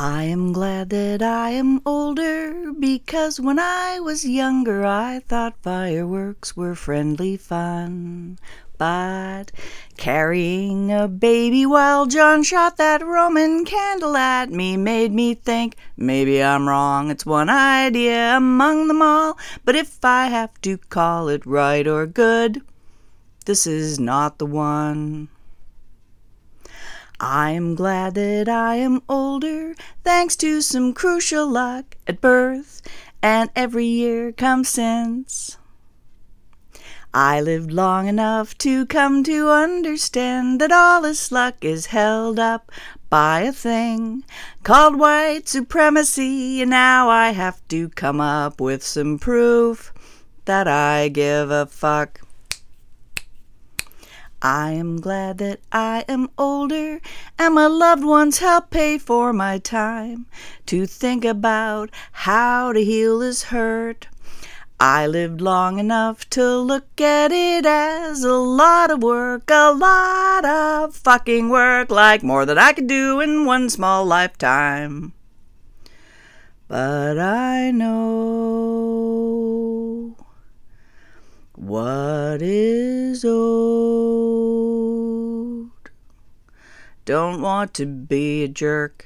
I am glad that I am older, because when I was younger I thought fireworks were friendly fun. But carrying a baby while John shot that Roman candle at me made me think, maybe I'm wrong, it's one idea among them all, but if I have to call it right or good, this is not the one. I am glad that I am older, thanks to some crucial luck at birth and every year come since. I lived long enough to come to understand that all this luck is held up by a thing called white supremacy, and now I have to come up with some proof that I give a fuck. I am glad that I am older, and my loved ones help pay for my time to think about how to heal this hurt. I lived long enough to look at it as a lot of work, a lot of fucking work, like more than I could do in one small lifetime. But I know what is old. Don't want to be a jerk.